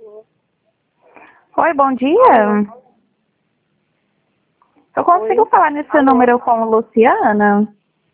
Oi, bom dia. Eu consigo falar nesse número com a Luciana?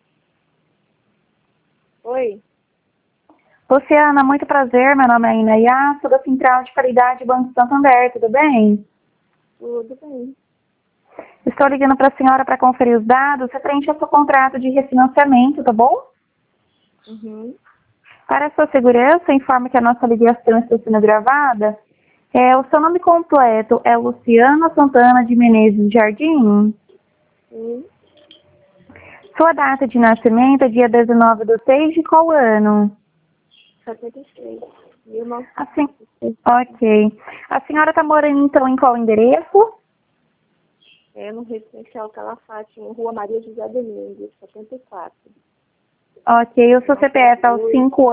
Oi, Luciana, muito prazer. Meu nome é Inaiá, sou da Central de Qualidade Banco Santander, tudo bem? tudo bem? Estou ligando para a senhora para conferir os dados referente ao seu contrato de refinanciamento, tá bom? Uhum. Para a sua segurança, informo que a nossa ligação está sendo gravada. O seu nome completo é Luciana Santana de Menezes Jardim? Sim, Sua data de nascimento é dia 19/6 de qual ano? 76. 1900. Assim, ok. A senhora está morando então em qual endereço? É no residencial Calafate, em Rua Maria José Domingues, 74. Ok, o seu CPF é o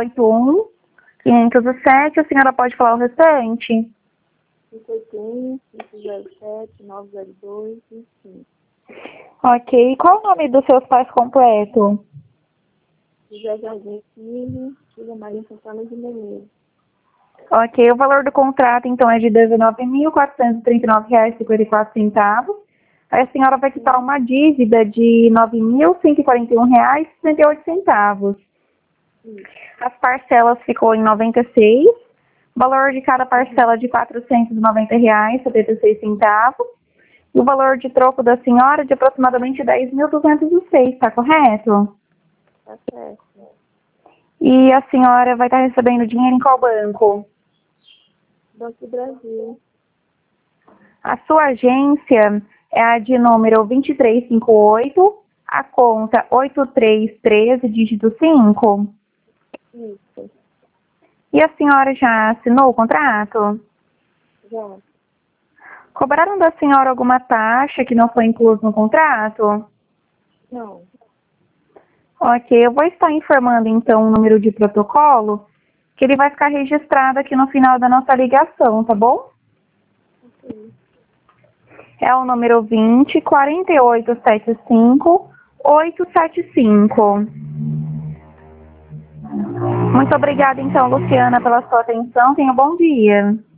581-507. A senhora pode falar o restante? 581, 507, 902, 25. Ok, qual o nome dos seus pais completo? José Jardim Filho, Filha Maria Santana de Menezes. Ok, o valor do contrato então é de R$ 19.439,54. Aí a senhora vai quitar uma dívida de R$ 9.141,68. As parcelas ficou em 96. O valor de cada parcela de R$ 490,76. E o valor de troco da senhora é de aproximadamente 10.206, tá correto? Tá certo. E a senhora vai estar recebendo dinheiro em qual banco? Banco do Brasil. A sua agência é a de número 2358, a conta 8313, dígito 5. Isso, E a senhora já assinou o contrato? já. Cobraram da senhora alguma taxa que não foi incluso no contrato? Não, Ok, eu vou estar informando então o número de protocolo, que ele vai ficar registrado aqui no final da nossa ligação, tá bom? ok. É o número 20-4875-875. Muito obrigada então, Luciana, pela sua atenção. Tenha um bom dia.